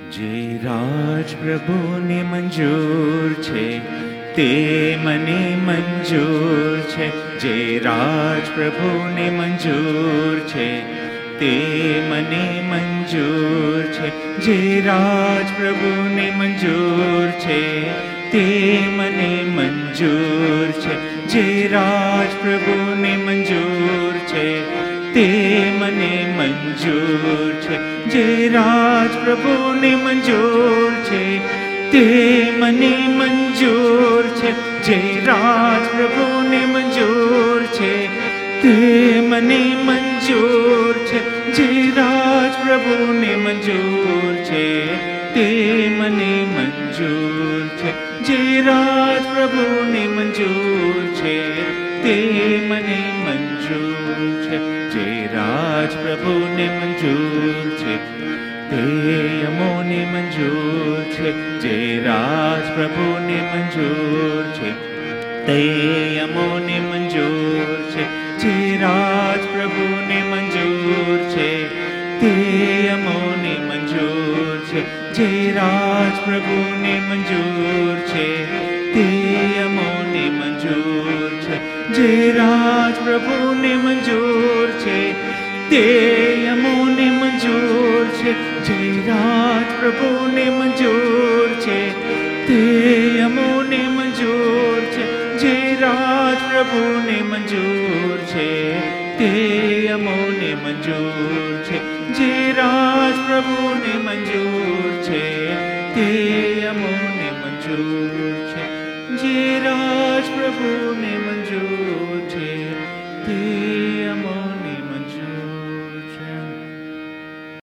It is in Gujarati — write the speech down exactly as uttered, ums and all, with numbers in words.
જે રાજ પ્રભુને મંજૂર છે તે મને મંજૂર છે. જે રાજ પ્રભુને મંજૂર છે તે મને મંજૂર છે. જે રાજ પ્રભુને મંજૂર છે તે મને મંજૂર છે. જે રાજ પ્રભુને મંજૂર છે તે મને મંજૂર છે. જે રાજ પ્રભુને મંજૂર છે તે મને મંજૂર છે. જે રાજ પ્રભુને મંજૂર છે તે મને મંજૂર છે. જે રાજ પ્રભુને મંજૂર છે તે મને મંજૂર છે. જે રાજ પ્રભુને મંજૂર છે તે મને મંજૂર છે. જે રાજ પ્રભુને મંજૂર છે તે અમોને મંજૂર છે. જે રાજ પ્રભુને મંજૂર છે તે અમોને મંજૂર છે. જે રાજ પ્રભુને મંજૂર છે તે અમોને મંજૂર છે. જે રાજ પ્રભુને મંજૂર છે તે અમોને મંજૂર છે. જે રાજ પ્રભુને મંજૂર છે તે અમોને મંજૂર છે. જે રાજ પ્રભુને મંજૂર છે તે અમોને મંજૂર છે. જે રાજ પ્રભુને મંજૂર છે તે અમોને મંજૂર છે. જે રાજ